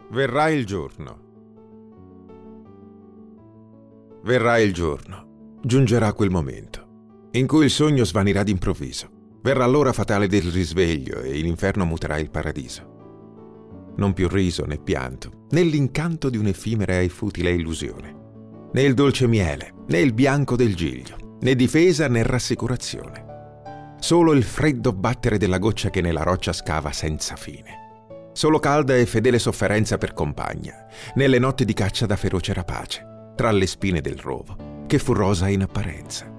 Verrà il giorno. Verrà il giorno. Giungerà quel momento in cui il sogno svanirà d'improvviso. Verrà l'ora fatale del risveglio e l'inferno muterà il paradiso. Non più riso né pianto, né l'incanto di un'effimera e futile illusione, né il dolce miele, né il bianco del giglio, né difesa né rassicurazione. Solo il freddo battere della goccia che nella roccia scava senza fine. Solo calda e fedele sofferenza per compagna, nelle notti di caccia da feroce rapace, tra le spine del rovo, che fu rosa in apparenza.